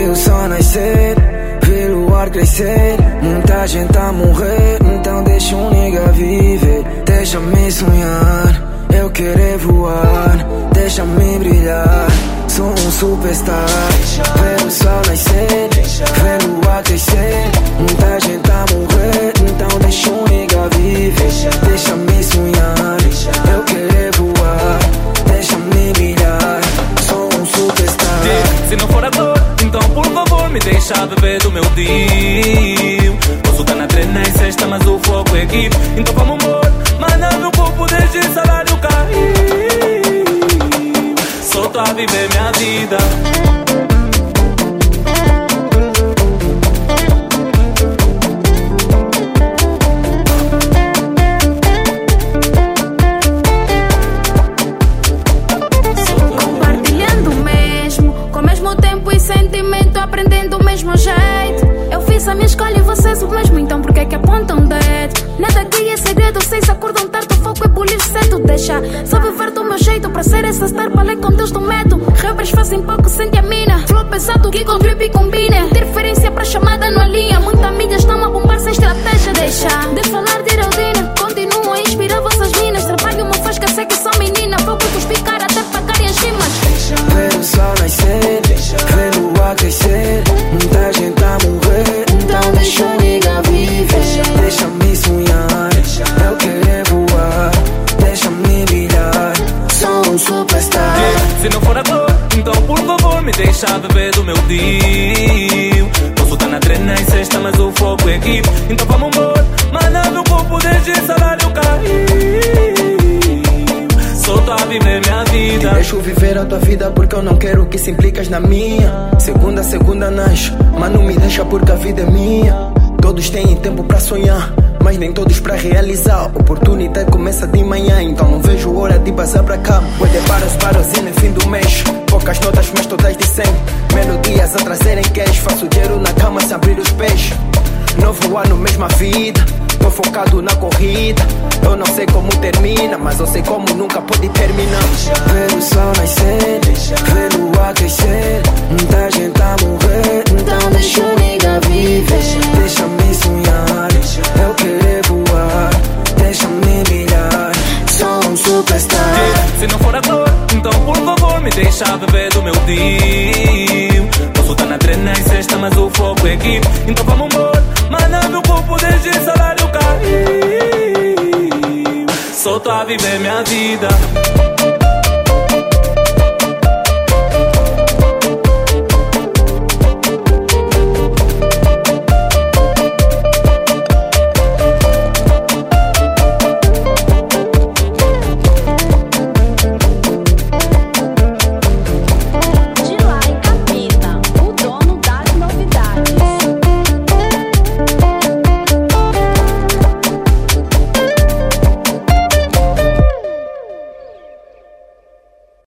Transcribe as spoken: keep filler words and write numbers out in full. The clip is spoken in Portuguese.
Vi o sol nascer, vi o ar crescer. Muita gente a morrer, então deixa um nigga viver. Deixa-me sonhar, eu querer voar. Deixa-me brilhar, sou um superstar. Ver o sol nascer, ver o ar crescer. Muita gente a morrer, então deixa um nigga viver. Deixa-me sonhar, eu querer voar. Deixa-me brilhar, sou um superstar. Se não for a dor, então por favor me deixa beber do meu deal. Posso estar na treina e sexta, mas o foco é equipe. Então vamos embora, manda meu corpo desde o salário cair. Só tô a viver minha vida. Compartilhando o mesmo, com o mesmo tempo e sentimento, aprendendo o mesmo jeito. Eu fiz a minha escolha e vocês o mesmo, então por que que apontam o dedo? Nada aqui é segredo, vocês acordam tarde, o foco é bulir cedo. Deixa só viver do meu jeito, pra ser essa star, falei com Deus do medo. Rappers fazem pouco, sente a mina. Flow pesado que com trip combina. Interferência pra chamada não alinha. Muitas mídias estão a bombar sem estratégia. Deixa de falar de Heraldina, continuam a inspirar vossas minas. Trabalho uma faz que sei que sou menina. Vou cuspicar até pagarem as rimas. Ver o sol nascer, ver o ar crescer. Muita gente a morrer, então deixa um nigga viver. Deixa-me sonhar, eu querer voar. Deixa-me brilhar, sou um superstar. Se não for a dor, então por favor me deixa beber do meu deal. Posso estar na treina e sexta, mas o foco é equipe. Então vamos embora, manda meu corpo desde o salário cair. Só tô a viver minha vida. Te deixo viver a tua vida porque eu não quero que se implicas na minha. Segunda a segunda nasce, mas não me deixa porque a vida é minha. Todos têm tempo pra sonhar, mas nem todos pra realizar. Oportunidade começa de manhã, então não vejo hora de passar pra cá. Vou de paros, paros e no fim do mês. Poucas notas, mas todas de cem. Melodias a trazerem cash. Faço dinheiro na cama sem abrir os pés. Novo ano, mesma vida. Tô focado na corrida. Eu não sei como termina, mas eu sei como nunca pode terminar. Ver o sol nascer, ver o ar crescer. Muita gente a morrer, então deixa um nigga viver. Deixa-me sonhar, eu querer voar. Deixa-me brilhar, sou um superstar. Se não for a dor, então por favor me deixa beber do meu deal. Posso estar na treina e sexta, mas o foco é equipe. Então vamos embora, manda meu corpo desde o salário cair. Só tô a viver minha vida.